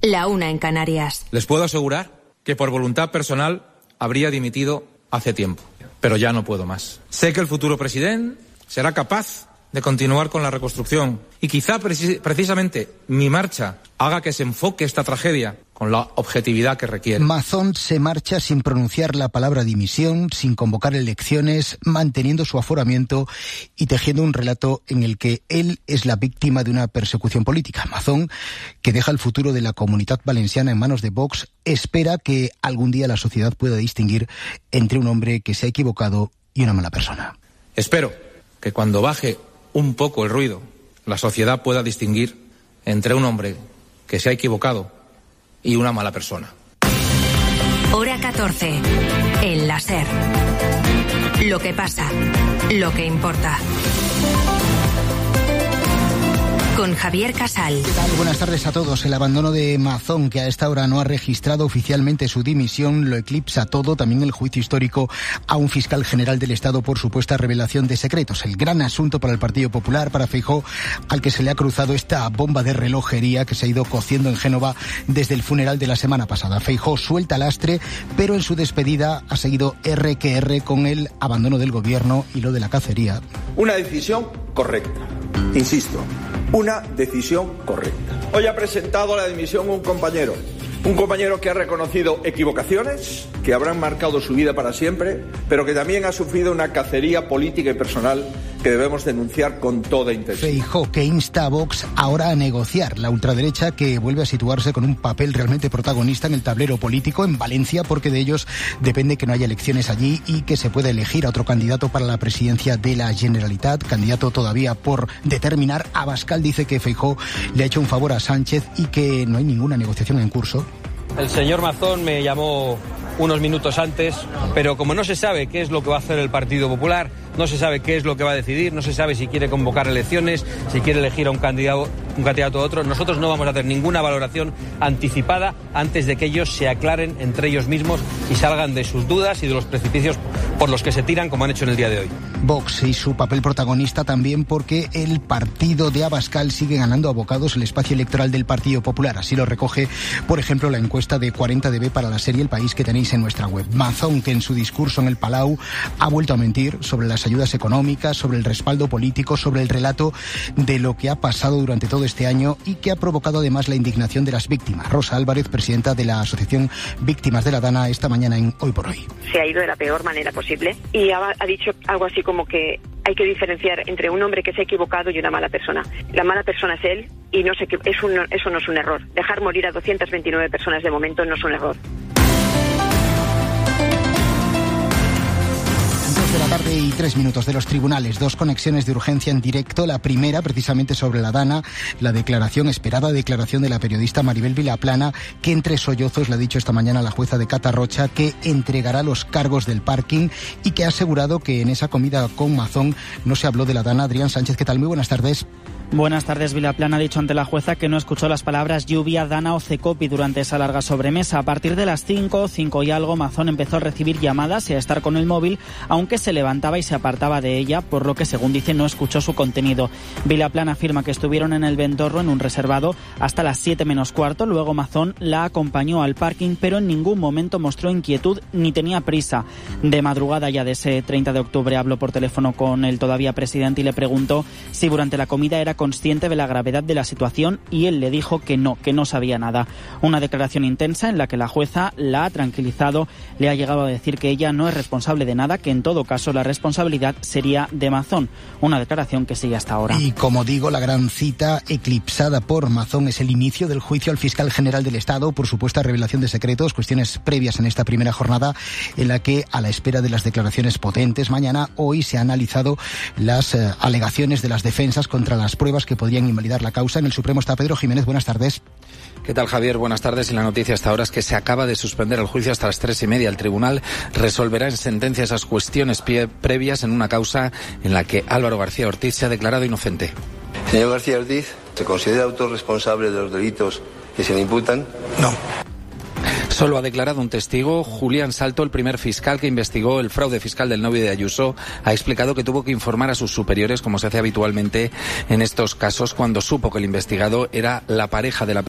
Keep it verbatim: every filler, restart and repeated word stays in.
La una en Canarias. Les puedo asegurar que por voluntad personal habría dimitido hace tiempo, pero ya no puedo más. Sé que el futuro presidente será capaz de continuar con la reconstrucción y quizá precis- precisamente mi marcha haga que se enfoque esta tragedia con la objetividad que requiere. Mazón se marcha sin pronunciar la palabra dimisión, sin convocar elecciones, manteniendo su aforamiento y tejiendo un relato en el que él es la víctima de una persecución política. Mazón, que deja el futuro de la Comunitat Valenciana en manos de Vox, espera que algún día la sociedad pueda distinguir entre un hombre que se ha equivocado y una mala persona. Espero que cuando baje un poco el ruido, la sociedad pueda distinguir entre un hombre que se ha equivocado y una mala persona. Hora catorce. El la SER. Lo que pasa, lo que importa. Con Javier Casal. ¿Qué tal? Buenas tardes a todos. El abandono de Mazón, que a esta hora no ha registrado oficialmente su dimisión, lo eclipsa todo. También el juicio histórico a un fiscal general del Estado por supuesta revelación de secretos. El gran asunto para el Partido Popular, para Feijóo, al que se le ha cruzado esta bomba de relojería que se ha ido cociendo en Génova desde el funeral de la semana pasada. Feijóo suelta lastre, pero en su despedida ha seguido erre que erre con el abandono del gobierno y lo de la cacería. Una decisión correcta, insisto. Una decisión correcta. Hoy ha presentado la dimisión un compañero, un compañero que ha reconocido equivocaciones, que habrán marcado su vida para siempre, pero que también ha sufrido una cacería política y personal que debemos denunciar con toda intensidad. Feijóo, que insta a Vox ahora a negociar. La ultraderecha, que vuelve a situarse con un papel realmente protagonista en el tablero político en Valencia, porque de ellos depende que no haya elecciones allí y que se pueda elegir a otro candidato para la presidencia de la Generalitat, candidato todavía por determinar. Abascal dice que Feijóo le ha hecho un favor a Sánchez y que no hay ninguna negociación en curso. El señor Mazón me llamó unos minutos antes, pero como no se sabe qué es lo que va a hacer el Partido Popular, no se sabe qué es lo que va a decidir, no se sabe si quiere convocar elecciones, si quiere elegir a un candidato, un candidato a otro, nosotros no vamos a hacer ninguna valoración anticipada antes de que ellos se aclaren entre ellos mismos y salgan de sus dudas y de los precipicios por los que se tiran, como han hecho en el día de hoy. Vox y su papel protagonista también, porque el partido de Abascal sigue ganando a bocados el espacio electoral del Partido Popular. Así lo recoge, por ejemplo, la encuesta de cuarenta D B para la serie El País que tenéis en nuestra web. Mazón, que en su discurso en el Palau ha vuelto a mentir sobre las ayudas económicas, sobre el respaldo político, sobre el relato de lo que ha pasado durante todo este año y que ha provocado además la indignación de las víctimas. Rosa Álvarez, presidenta de la Asociación Víctimas de la Dana, esta mañana en Hoy por Hoy. Se ha ido de la peor manera posible y ha, ha dicho algo así como que hay que diferenciar entre un hombre que se ha equivocado y una mala persona. La mala persona es él y no sé, es un, eso no es un error. Dejar morir a doscientas veintinueve personas de momento no es un error. De la tarde y tres minutos de los tribunales, dos conexiones de urgencia en directo. La primera, precisamente sobre la Dana, la declaración, esperada declaración de la periodista Maribel Vilaplana, que entre sollozos le ha dicho esta mañana a la jueza de Catarrocha que entregará los cargos del parking y que ha asegurado que en esa comida con Mazón no se habló de la Dana. Adrián Sánchez, ¿qué tal? Muy buenas tardes. Buenas tardes. Vilaplana ha dicho ante la jueza que no escuchó las palabras lluvia, Dana o Cecopi durante esa larga sobremesa. A partir de las cinco, cinco y algo, Mazón empezó a recibir llamadas y a estar con el móvil, aunque se levantaba y se apartaba de ella, por lo que, según dice, no escuchó su contenido. Vilaplana afirma que estuvieron en el Ventorro, en un reservado, hasta las siete menos cuarto. Luego Mazón la acompañó al parking, pero en ningún momento mostró inquietud ni tenía prisa. De madrugada ya de ese treinta de octubre habló por teléfono con el todavía presidente y le preguntó si durante la comida era consciente de la gravedad de la situación y él le dijo que no, que no sabía nada. Una declaración intensa en la que la jueza la ha tranquilizado, le ha llegado a decir que ella no es responsable de nada, que en todo caso la responsabilidad sería de Mazón. Una declaración que sigue hasta ahora. Y como digo, la gran cita eclipsada por Mazón es el inicio del juicio al fiscal general del Estado por supuesta revelación de secretos, cuestiones previas en esta primera jornada en la que, a la espera de las declaraciones potentes mañana, hoy se han analizado las eh, alegaciones de las defensas contra las pruebas que podrían invalidar la causa. En el Supremo está Pedro Jiménez. Buenas tardes. ¿Qué tal, Javier? Buenas tardes. Y la noticia hasta ahora es que se acaba de suspender el juicio hasta las tres y media. El tribunal resolverá en sentencia esas cuestiones pie- previas en una causa en la que Álvaro García Ortiz se ha declarado inocente. Señor García Ortiz, ¿se considera autorresponsable de los delitos que se le imputan? No. Solo ha declarado un testigo. Julián Salto, el primer fiscal que investigó el fraude fiscal del novio de Ayuso, ha explicado que tuvo que informar a sus superiores, como se hace habitualmente en estos casos, cuando supo que el investigado era la pareja de la